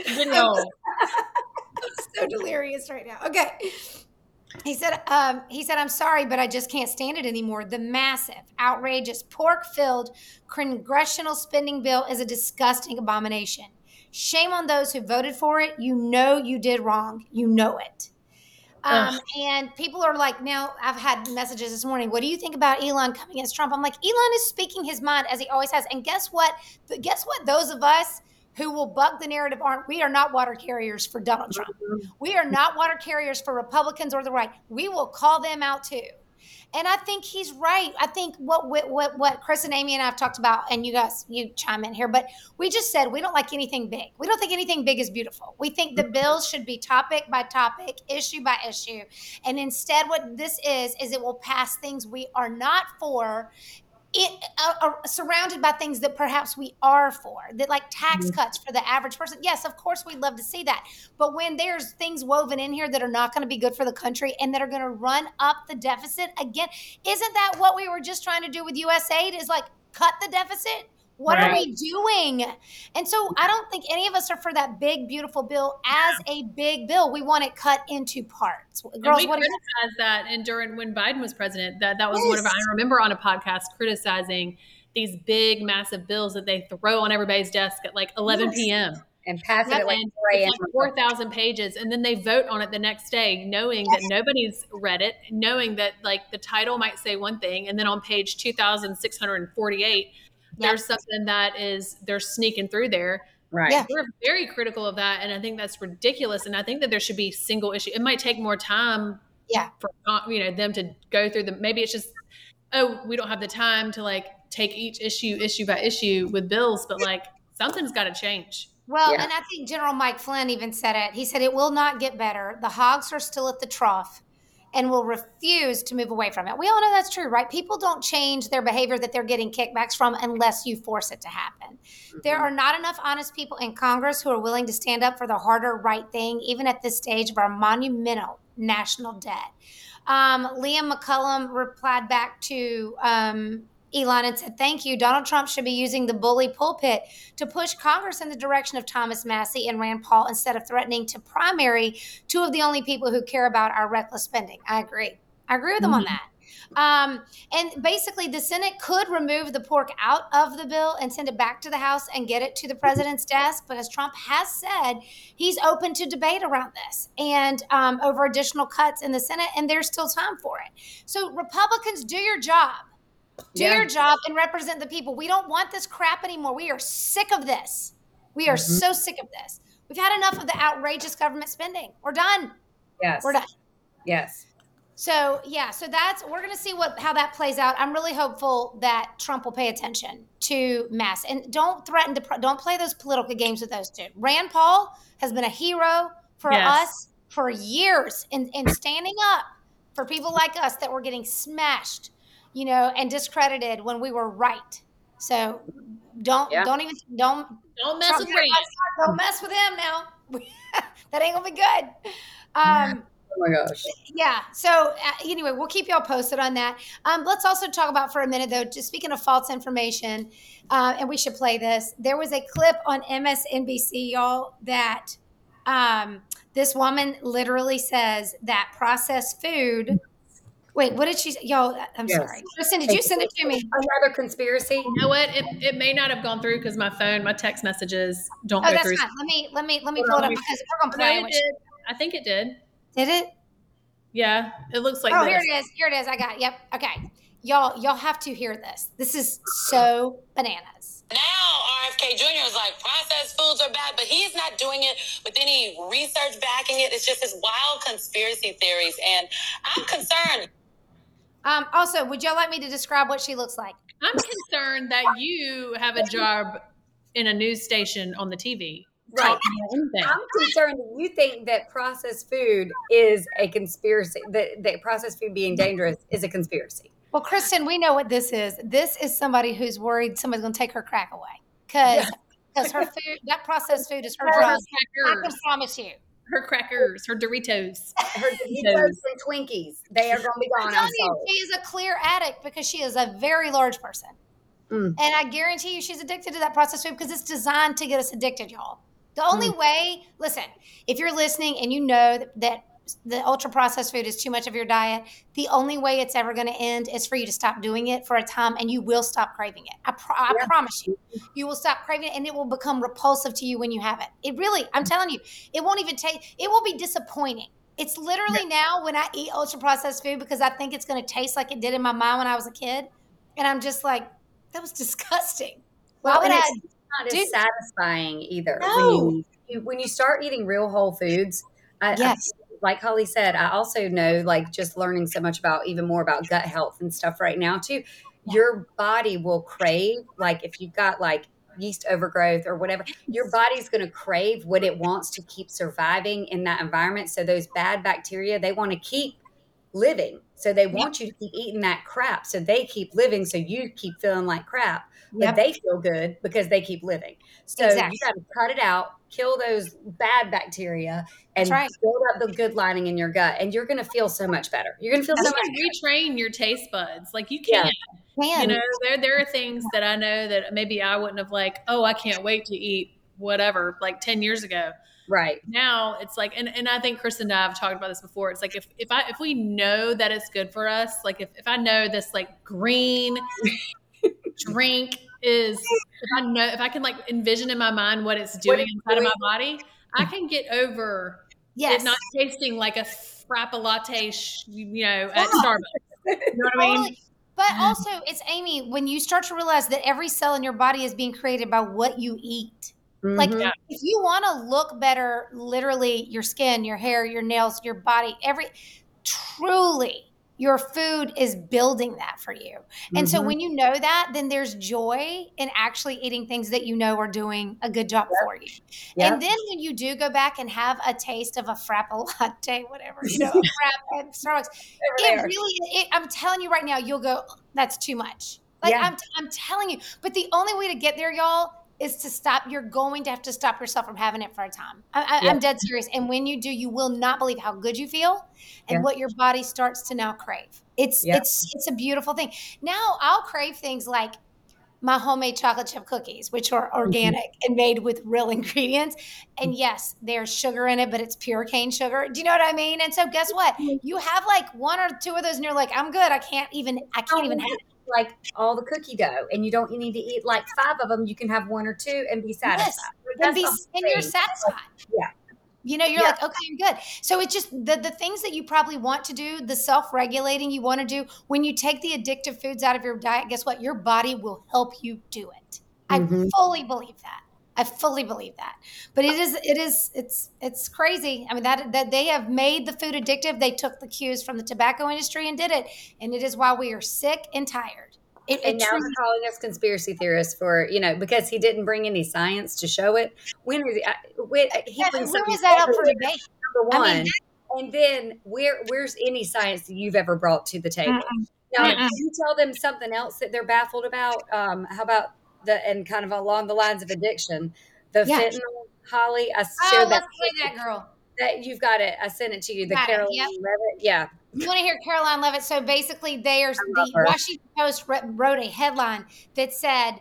So delirious right now. Okay. He said, I'm sorry, but I just can't stand it anymore. The massive, outrageous, pork-filled congressional spending bill is a disgusting abomination. Shame on those who voted for it. You know you did wrong. You know it. And people are like, now I've had messages this morning. What do you think about Elon coming against Trump? I'm like, Elon is speaking his mind as he always has. And guess what? Those of us who will buck the narrative we are not water carriers for Donald Trump. We are not water carriers for Republicans or the right. We will call them out too. And I think he's right. I think what Chris and Amy and I have talked about, and you guys, you chime in here, but we just said we don't like anything big. We don't think anything big is beautiful. We think the bills should be topic by topic, issue by issue. And instead what this is it will pass things we are not for, surrounded by things that perhaps we are for, that like tax cuts for the average person. Yes, of course, we'd love to see that. But when there's things woven in here that are not going to be good for the country and that are going to run up the deficit again, isn't that what we were just trying to do with USAID, is like cut the deficit? What are we doing? And so I don't think any of us are for that big, beautiful bill as a big bill. We want it cut into parts. Girls, and we criticized that, and during when Biden was president, that was one of I remember on a podcast criticizing these big, massive bills that they throw on everybody's desk at like 11 p.m. and pass it at like 4 a.m. Like 4,000 pages, and then they vote on it the next day, knowing that nobody's read it, knowing that like the title might say one thing, and then on page 2,648. There's something that they're sneaking through there. Right. Yeah. We're very critical of that. And I think that's ridiculous. And I think that there should be single issue. It might take more time for, them to go through maybe it's just, we don't have the time to like take each issue by issue with bills, but like something's got to change. Well, and I think General Mike Flynn even said it. He said, it will not get better. The hogs are still at the trough and will refuse to move away from it. We all know that's true, right? People don't change their behavior that they're getting kickbacks from unless you force it to happen. Mm-hmm. There are not enough honest people in Congress who are willing to stand up for the harder right thing, even at this stage of our monumental national debt. Liam McCullum replied back to Elon and said, thank you. Donald Trump should be using the bully pulpit to push Congress in the direction of Thomas Massie and Rand Paul instead of threatening to primary two of the only people who care about our reckless spending. I agree with them on that. And basically the Senate could remove the pork out of the bill and send it back to the House and get it to the president's desk, because Trump has said he's open to debate around this and over additional cuts in the Senate, and there's still time for it. So Republicans, do your job. Do your job and represent the people. We don't want this crap anymore. We are sick of this. We are so sick of this. We've had enough of the outrageous government spending. We're done. Yes. We're done. Yes. So we're going to see how that plays out. I'm really hopeful that Trump will pay attention to mass, and don't play those political games with those two. Rand Paul has been a hero for us for years in standing up for people like us that were getting smashed, and discredited when we were right. So don't mess with Rand. Don't mess with him now. That ain't gonna be good. Oh my gosh. Yeah. So anyway, we'll keep y'all posted on that. Let's also talk about for a minute though, just speaking of false information, and we should play this. There was a clip on MSNBC, y'all, that this woman literally says that processed food. Wait, what did she say? Y'all, I'm sorry. Kristen, did you send it to me? Another conspiracy? You know what? It may not have gone through because my text messages don't go through. Oh, that's fine. Let me pull it up because we're going to play it. I think it did. Did it? Yeah, it looks like this. Here it is. I got it. Yep. Okay. y'all have to hear this. This is so bananas. Now RFK Jr. is like, processed foods are bad, but he's not doing it with any research backing it. It's just his wild conspiracy theories, and I'm concerned. Also, would y'all like me to describe what she looks like? I'm concerned that you have a job in a news station on the TV. Right. I'm concerned that you think that processed food is a conspiracy, that processed food being dangerous is a conspiracy. Well, Kristen, we know what this is. This is somebody who's worried somebody's going to take her crack away. Because her food, that processed food is her drug. I can promise you. Her crackers, her Doritos. Her Doritos and Twinkies. They are going to be gone. I'm sorry. She is a clear addict because she is a very large person. And I guarantee you she's addicted to that processed food because it's designed to get us addicted, y'all. The only way, listen, if you're listening and you know that the ultra processed food is too much of your diet, the only way it's ever going to end is for you to stop doing it for a time, and you will stop craving it. I promise you, you will stop craving it, and it will become repulsive to you when you have it. It really, I'm telling you, it won't even taste, it will be disappointing. It's literally now when I eat ultra processed food because I think it's going to taste like it did in my mind when I was a kid. And I'm just like, that was disgusting. Well, and it's not as satisfying either. No. When you start eating real whole foods, like Holly said, I also know, like, just learning so much about, even more about gut health and stuff right now too. Your body will crave, like if you've got like yeast overgrowth or whatever, your body's going to crave what it wants to keep surviving in that environment. So those bad bacteria, they want to keep living. So they want you to keep eating that crap. So they keep living. So you keep feeling like crap, but they feel good because they keep living. So you got to cut it out, kill those bad bacteria, and build up the good lining in your gut. And you're going to feel so much better. You're going to feel so much better. Retrain your taste buds. Like you can. You know, there are things that I know that maybe I wouldn't have like, oh, I can't wait to eat whatever, like 10 years ago. Right. Now it's like, and I think Kristen and I have talked about this before. It's like, if we know that it's good for us, like if I know this like green drink is, if I can like envision in my mind what it's doing inside of my body, I can get over it not tasting like a frappa latte, at Starbucks. You know what I mean? But also it's, Amy, when you start to realize that every cell in your body is being created by what you eat. Like if you want to look better, literally your skin, your hair, your nails, your body, truly your food is building that for you. And so when you know that, then there's joy in actually eating things that you know are doing a good job for you. And then when you do go back and have a taste of a frappa latte, whatever, a frap at Starbucks, I'm telling you right now, you'll go, that's too much. Like I'm telling you, but the only way to get there, y'all, is to stop. You're going to have to stop yourself from having it for a time. I'm dead serious. And when you do, you will not believe how good you feel and what your body starts to now crave. It's a beautiful thing. Now I'll crave things like my homemade chocolate chip cookies, which are organic and made with real ingredients. And yes, there's sugar in it, but it's pure cane sugar. Do you know what I mean? And so guess what? You have like one or two of those and you're like, I'm good. I can't even have it. Like all the cookie dough, and you don't need to eat like 5 of them. You can have 1 or 2 and be satisfied. And you're satisfied. You're like, okay, I'm good. So it's just the things that you probably want to do, the self-regulating you want to do, when you take the addictive foods out of your diet, guess what? Your body will help you do it. I fully believe that. But it's crazy. I mean, that they have made the food addictive. They took the cues from the tobacco industry and did it. And it is why we are sick and tired. And now they're calling us conspiracy theorists for, because he didn't bring any science to show it. When was that up for debate? Number one. And then where's any science that you've ever brought to the table? Now, if you tell them something else that they're baffled about, how about and kind of along the lines of addiction, the fentanyl, Holly, I shared that. Let's play that, girl. That you've got it. I sent it to you. The Caroline Levitt. Yeah. You want to hear Caroline Levitt? So basically, the Washington Post wrote a headline that said,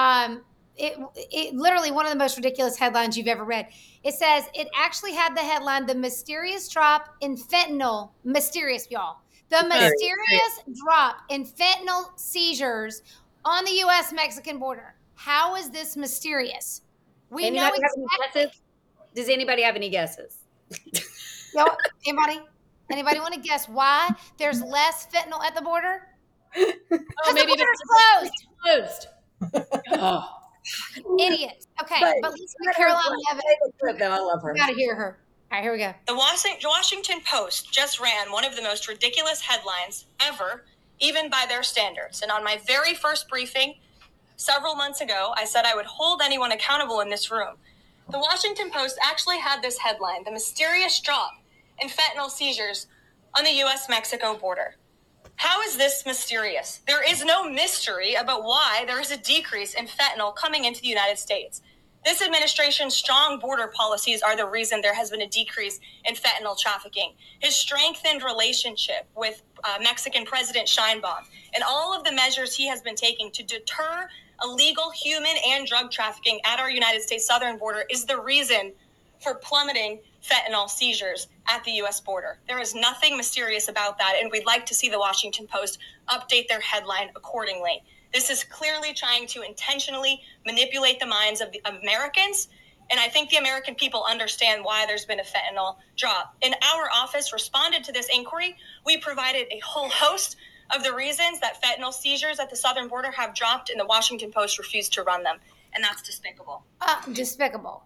it literally one of the most ridiculous headlines you've ever read. It says it actually had the headline, "The mysterious drop in fentanyl." Mysterious, y'all. The mysterious drop in fentanyl seizures on the U.S.-Mexican border. How is this mysterious? We know exactly. Does anybody have any guesses? Anybody want to guess why there's less fentanyl at the border? Oh, maybe the border's closed. Oh. Idiots. Okay, but listen to Caroline Levitt. I love her. You gotta hear her. All right, here we go. The Washington Post just ran one of the most ridiculous headlines ever, even by their standards. And on my very first briefing, several months ago, I said I would hold anyone accountable in this room. The Washington Post actually had this headline: the mysterious drop in fentanyl seizures on the U.S.-Mexico border. How is this mysterious? There is no mystery about why there is a decrease in fentanyl coming into the United States. This administration's strong border policies are the reason there has been a decrease in fentanyl trafficking. His strengthened relationship with Mexican President Sheinbaum and all of the measures he has been taking to deter illegal human and drug trafficking at our United States southern border is the reason for plummeting fentanyl seizures at the U.S. border. There is nothing mysterious about that, and we'd like to see the Washington Post update their headline accordingly. This is clearly trying to intentionally manipulate the minds of the Americans, and I think the American people understand why there's been a fentanyl drop. And our office responded to this inquiry. We provided a whole host of the reasons that fentanyl seizures at the southern border have dropped, and the Washington Post refused to run them, and that's despicable. Despicable.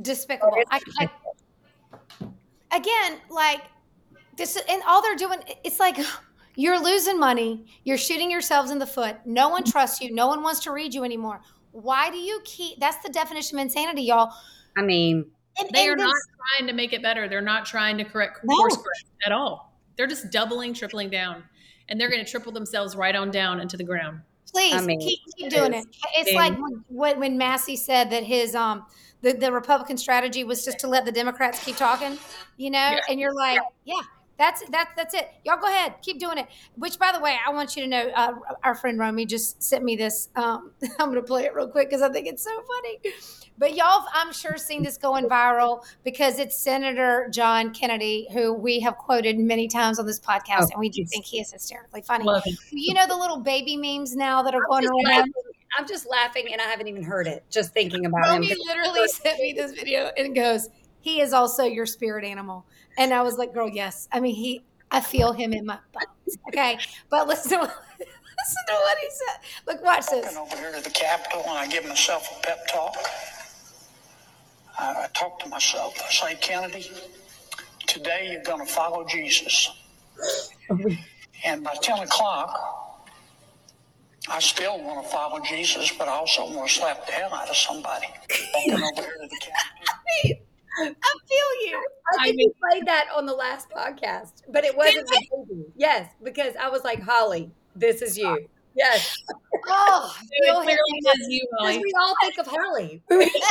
Again, like this, and all they're doing, it's like you're losing money, you're shooting yourselves in the foot. No one trusts you. No one wants to read you anymore. Why do you keep? That's the definition of insanity, y'all. I mean, they are not trying to make it better. They're not trying to course correct at all. They're just doubling, tripling down, and they're going to triple themselves right on down into the ground. Please keep doing it. It's like when Massey said that his the Republican strategy was just to let the Democrats keep talking, and you're like, that's it. Y'all go ahead, keep doing it. Which, by the way, I want you to know, our friend Romy just sent me this. I'm going to play it real quick because I think it's so funny. But y'all, I'm sure, seen this going viral because it's Senator John Kennedy, who we have quoted many times on this podcast, and we do think he is hysterically funny. You know the little baby memes now that are going around? I'm just laughing, and I haven't even heard it, just thinking about him. Romy literally sent me this video and goes, he is also your spirit animal. And I was like, girl, yes. I mean, I feel him in my bones. Okay. But listen to what he said. Look, watch this. Over here to the Capitol, and I give myself a pep talk. I talk to myself. I say, Kennedy, today you're going to follow Jesus. And by 10 o'clock, I still want to follow Jesus, but I also want to slap the hell out of somebody. Walking over here to the Capitol. I feel you. I think you played that on the last podcast, but it wasn't the baby. Yes, because I was like, Holly, this is you. Yes. Oh, it clearly was you, Holly. We all think of Holly.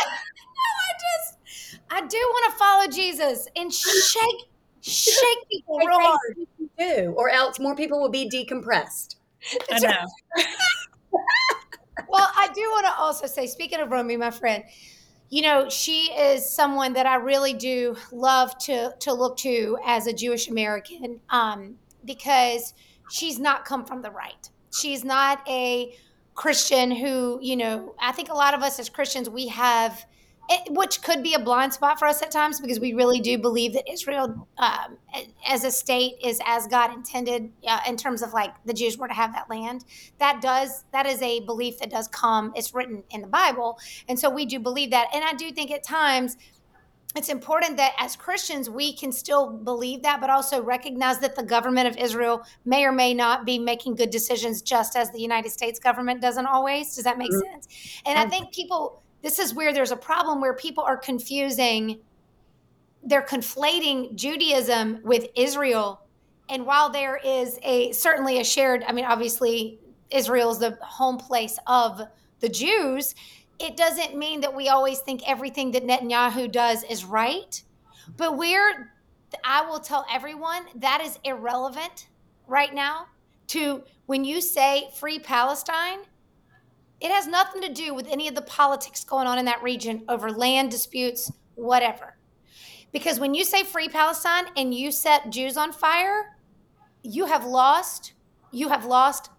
I do want to follow Jesus and shake people real hard. You do, or else more people will be decompressed. I know. Well, I do want to also say, speaking of Romy, my friend, she is someone that I really do love to look to as a Jewish American, because she's not come from the right. She's not a Christian who, I think a lot of us as Christians, we have, which could be a blind spot for us at times, because we really do believe that Israel as a state is as God intended, in terms of like the Jews were to have that land. That is a belief that does come. It's written in the Bible. And so we do believe that. And I do think at times it's important that as Christians, we can still believe that, but also recognize that the government of Israel may or may not be making good decisions, just as the United States government doesn't always. Does that make sense? And I think this is where there's a problem, where people are they're conflating Judaism with Israel. And while there is certainly a shared, obviously Israel is the home place of the Jews, it doesn't mean that we always think everything that Netanyahu does is right. But I will tell everyone that is irrelevant right now to when you say free Palestine. It has nothing to do with any of the politics going on in that region over land disputes, whatever. Because when you say free Palestine and you set Jews on fire, you have lost You have lost.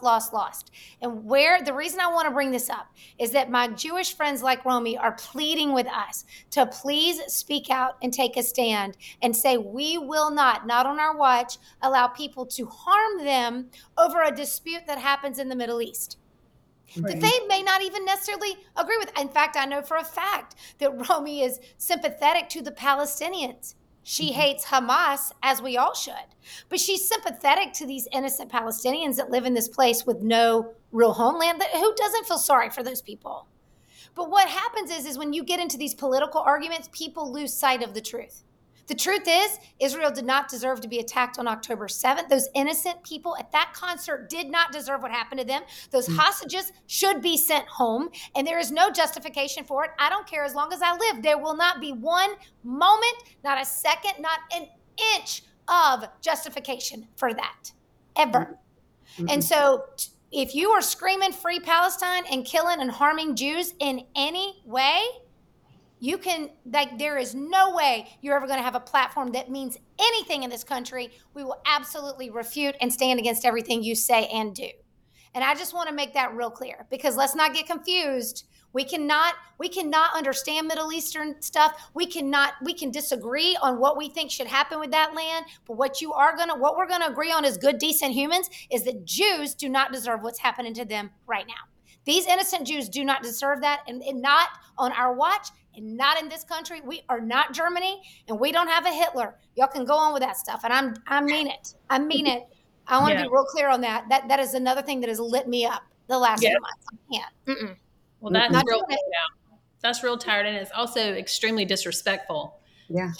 And where the reason I want to bring this up is that my Jewish friends like Romy are pleading with us to please speak out and take a stand and say, we will not on our watch, allow people to harm them over a dispute that happens in the Middle East. That they may not even necessarily agree with. In fact, I know for a fact that Romy is sympathetic to the Palestinians. She hates Hamas, as we all should, but she's sympathetic to these innocent Palestinians that live in this place with no real homeland. Who doesn't feel sorry for those people? But what happens is when you get into these political arguments, people lose sight of the truth. The truth is, Israel did not deserve to be attacked on October 7th. Those innocent people at that concert did not deserve what happened to them. Those hostages should be sent home, and there is no justification for it. I don't care as long as I live. There will not be one moment, not a second, not an inch of justification for that, ever. And so if you are screaming free Palestine and killing and harming Jews in any way, you can, there is no way you're ever going to have a platform that means anything in this country. We will absolutely refute and stand against everything you say and do. And I just want to make that real clear, because let's not get confused. We cannot understand Middle Eastern stuff. We can disagree on what we think should happen with that land. But what we're going to agree on as good, decent humans is that Jews do not deserve what's happening to them right now. These innocent Jews do not deserve that, and not on our watch. And not in this country. We are not Germany, and we don't have a Hitler. Y'all can go on with that stuff. And I mean it. I want to be real clear on that. That is another thing that has lit me up the last few months. I can't. Well, that's real. That's real tired, and it's also extremely disrespectful. Yeah.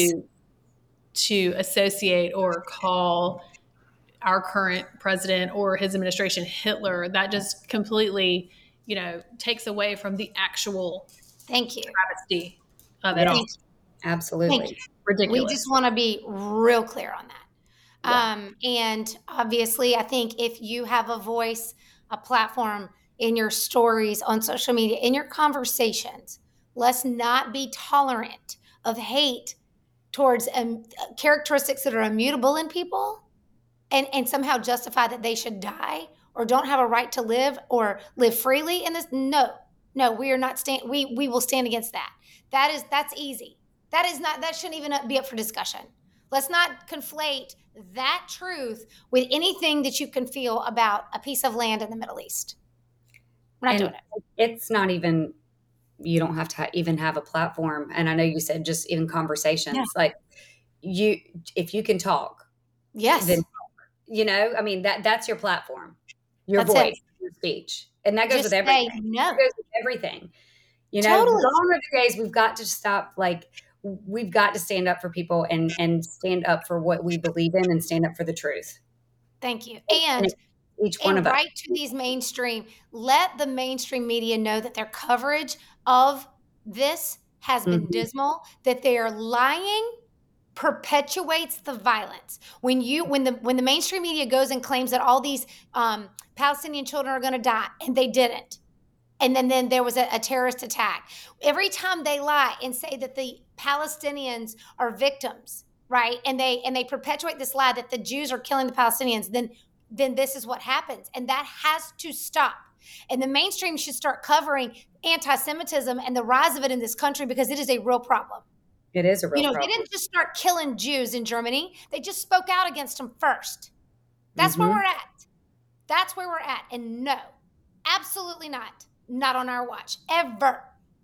To associate or call our current president or his administration Hitler. That just completely, takes away from the actual. Thank you. Travesty of it all. Absolutely. Thank you. Ridiculous. We just want to be real clear on that. And obviously, I think if you have a voice, a platform in your stories on social media, in your conversations, let's not be tolerant of hate towards characteristics that are immutable in people and somehow justify that they should die or don't have a right to live or live freely in this. No, we are not we will stand against that. That's easy. That shouldn't even be up for discussion. Let's not conflate that truth with anything that you can feel about a piece of land in the Middle East. We're not doing it. It's not even, you don't have to even have a platform. And I know you said just even conversations, if you can talk, then talk. That's your platform, your voice, your speech. And that goes with everything. That goes with everything. Totally. Gone are the days we've got to stop. We've got to stand up for people and stand up for what we believe in and stand up for the truth. Thank you. And each one of us. Right to these let the mainstream media know that their coverage of this has been dismal, that they are lying, perpetuates the violence. When the mainstream media goes and claims that all these Palestinian children are going to die, and they didn't, and then there was a terrorist attack. Every time they lie and say that the Palestinians are victims, right, and they perpetuate this lie that the Jews are killing the Palestinians, then this is what happens, and that has to stop. And the mainstream should start covering anti-Semitism and the rise of it in this country, because it is a real problem. It is a real problem. They didn't just start killing Jews in Germany. They just spoke out against them first. That's where we're at. That's where we're at. And no, absolutely not. Not on our watch. Ever.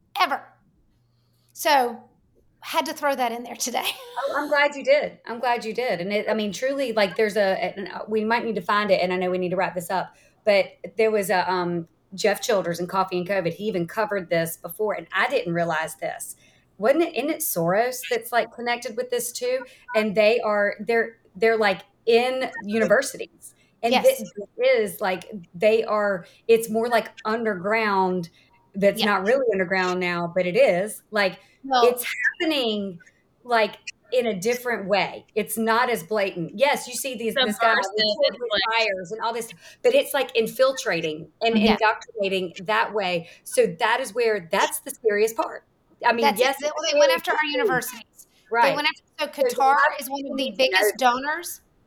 So had to throw that in there today. I'm glad you did. And truly, there's we might need to find it, and I know we need to wrap this up, but there was a Jeff Childers in Coffee and COVID. He even covered this before, and I didn't realize this. Isn't it Soros that's connected with this too? And they're in universities. And this is it's more underground. That's not really underground now, but it is it's happening in a different way. It's not as blatant. Yes, you see this guy with fires and all this, but it's infiltrating and indoctrinating that way. So that's the scariest part. They went after our universities. Right. They went after, so Qatar is one of the biggest donors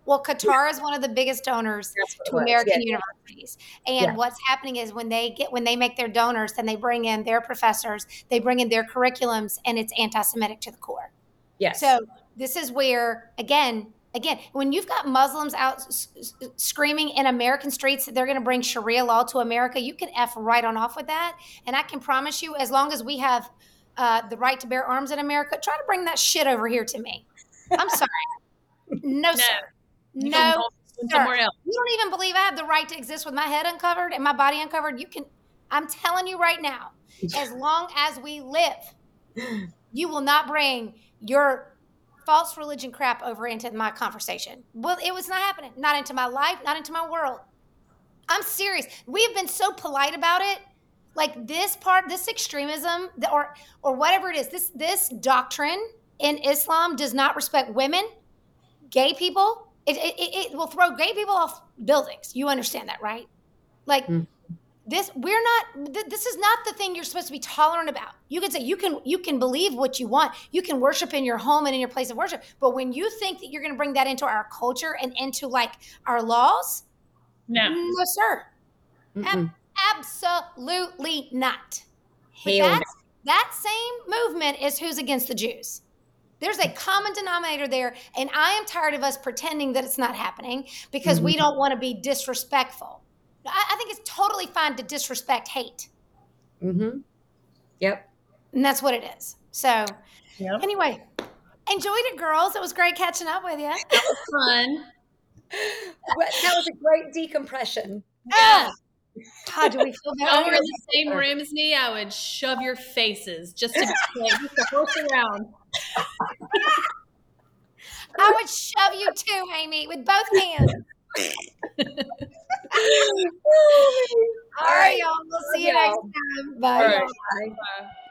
Well, Qatar is one of the biggest donors to American universities. And what's happening is when they make their donors, then they bring in their professors, they bring in their curriculums, and it's anti-Semitic to the core. Yes. So this is where, again, when you've got Muslims out screaming in American streets that they're going to bring Sharia law to America, you can F right on off with that. And I can promise you, as long as we have the right to bear arms in America, try to bring that shit over here to me. I'm sorry. No, sir. No, sir. You don't even believe I have the right to exist with my head uncovered and my body uncovered? I'm telling you right now, as long as we live, you will not bring your false religion crap over into my conversation. Well, it was not happening. Not into my life, not into my world. I'm serious. We have been so polite about it. Like this extremism or whatever it is, this doctrine in Islam does not respect women, gay people. It will throw gay people off buildings. You understand that, right? Like this is not the thing you're supposed to be tolerant about. You could say you can believe what you want. You can worship in your home and in your place of worship. But when you think that you're going to bring that into our culture and into like our laws, no, sir. Absolutely not. That same movement is who's against the Jews. There's a common denominator there, and I am tired of us pretending that it's not happening because we don't want to be disrespectful. I think it's totally fine to disrespect hate. Yep. And that's what it is. So anyway, enjoyed it, girls. It was great catching up with you. That was fun. That was a great decompression. Yeah. God, do we feel better? If you were in the same room as me, I would shove your faces just to horse around. I would shove you too, Amy, with both hands. All right, y'all. We'll see you next time. Bye. Bye.